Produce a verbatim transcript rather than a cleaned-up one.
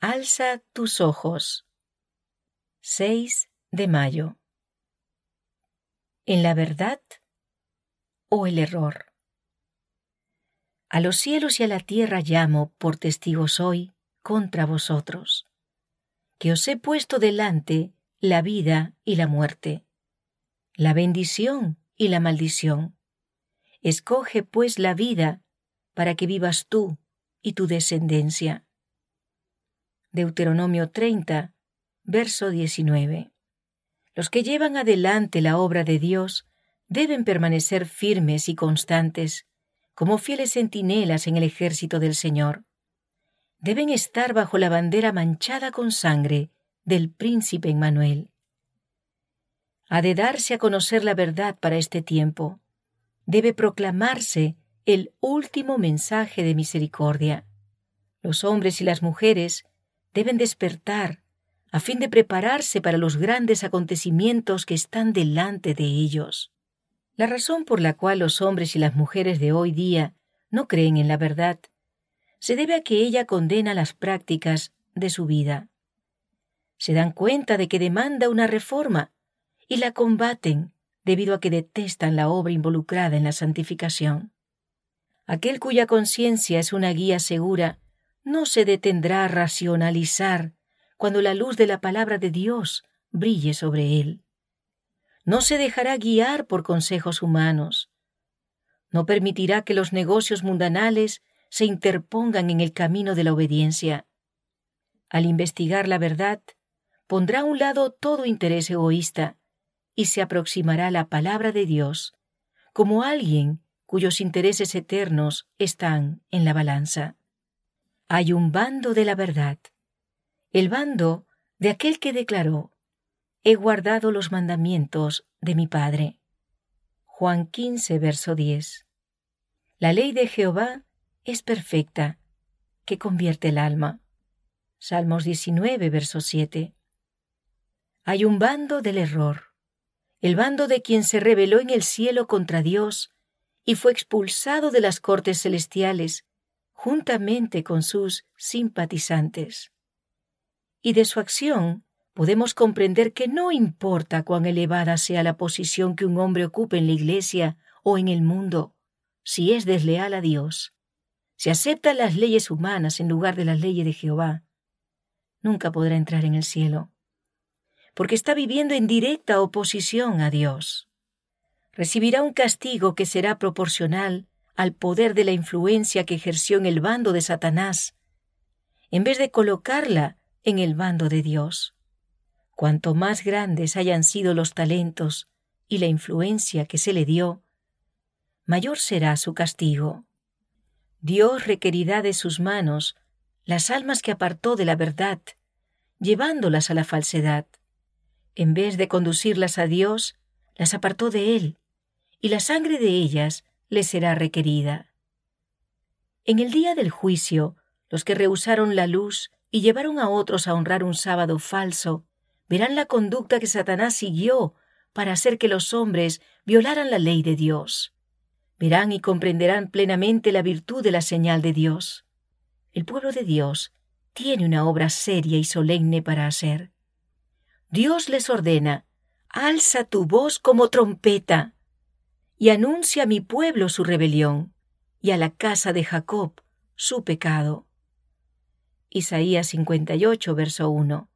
Alza tus ojos. seis de mayo. ¿En la verdad o el error? A los cielos y a la tierra llamo por testigos hoy contra vosotros, que os he puesto delante la vida y la muerte, la bendición y la maldición. Escoge pues la vida para que vivas tú y tu descendencia. Deuteronomio treinta, verso diecinueve. Los que llevan adelante la obra de Dios deben permanecer firmes y constantes, como fieles centinelas en el ejército del Señor. Deben estar bajo la bandera manchada con sangre del príncipe Emmanuel. Ha de darse a conocer la verdad para este tiempo. Debe proclamarse el último mensaje de misericordia. Los hombres y las mujeres deben despertar a fin de prepararse para los grandes acontecimientos que están delante de ellos. La razón por la cual los hombres y las mujeres de hoy día no creen en la verdad se debe a que ella condena las prácticas de su vida. Se dan cuenta de que demanda una reforma y la combaten debido a que detestan la obra involucrada en la santificación. Aquel cuya conciencia es una guía segura no se detendrá a racionalizar cuando la luz de la palabra de Dios brille sobre él. No se dejará guiar por consejos humanos. No permitirá que los negocios mundanales se interpongan en el camino de la obediencia. Al investigar la verdad, pondrá a un lado todo interés egoísta y se aproximará a la palabra de Dios como alguien cuyos intereses eternos están en la balanza. Hay un bando de la verdad, el bando de aquel que declaró: he guardado los mandamientos de mi Padre. Juan quince, verso diez. La ley de Jehová es perfecta, que convierte el alma. Salmos diecinueve, verso siete. Hay un bando del error, el bando de quien se rebeló en el cielo contra Dios y fue expulsado de las cortes celestiales, juntamente con sus simpatizantes. Y de su acción podemos comprender que no importa cuán elevada sea la posición que un hombre ocupe en la iglesia o en el mundo, si es desleal a Dios, si acepta las leyes humanas en lugar de las leyes de Jehová, nunca podrá entrar en el cielo, porque está viviendo en directa oposición a Dios. Recibirá un castigo que será proporcional al poder de la influencia que ejerció en el bando de Satanás, en vez de colocarla en el bando de Dios. Cuanto más grandes hayan sido los talentos y la influencia que se le dio, mayor será su castigo. Dios requerirá de sus manos las almas que apartó de la verdad, llevándolas a la falsedad. En vez de conducirlas a Dios, las apartó de Él, y la sangre de ellas les será requerida. En el día del juicio, los que rehusaron la luz y llevaron a otros a honrar un sábado falso, verán la conducta que Satanás siguió para hacer que los hombres violaran la ley de Dios. Verán y comprenderán plenamente la virtud de la señal de Dios. El pueblo de Dios tiene una obra seria y solemne para hacer. Dios les ordena: alza tu voz como trompeta y anuncia a mi pueblo su rebelión y a la casa de Jacob su pecado. Isaías cincuenta y ocho, verso uno.